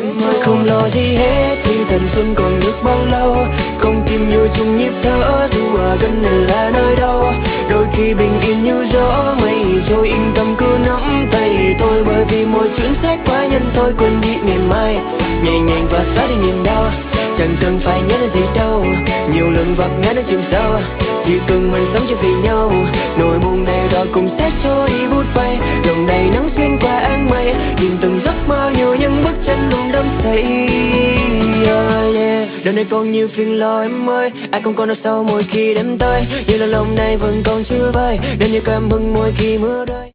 em ơi không lo gì hết thì thanh xuân còn được bao lâu, không tìm vui chung nhịp thở dù ở gần hay là nơi đâu. Đôi khi bình yên như gió mây trôi yên tâm cứ nắm tay tôi, bởi vì mỗi chuyện sẽ qua nhân thôi quên đi ngày mai nhẹ nhàng và xóa đi niềm đau. Chẳng cần phải nhớ đến gì đâu, nhiều lần vấp ngã đến chừng sâu, chỉ cần mình sống cho vì nhau. Nỗi buồn này rồi cũng sẽ trôi vút bay, lòng đầy nắng xuyên qua áng mây, nhìn từng giấc mơ nhiều những bước chân luôn đắm say. Đời này còn nhiều phiền lo em ơi, ai cũng còn đau sâu mỗi khi đêm tới, như là lòng này vẫn còn chưa vơi, đến như cảm hứng mỗi khi mưa rơi.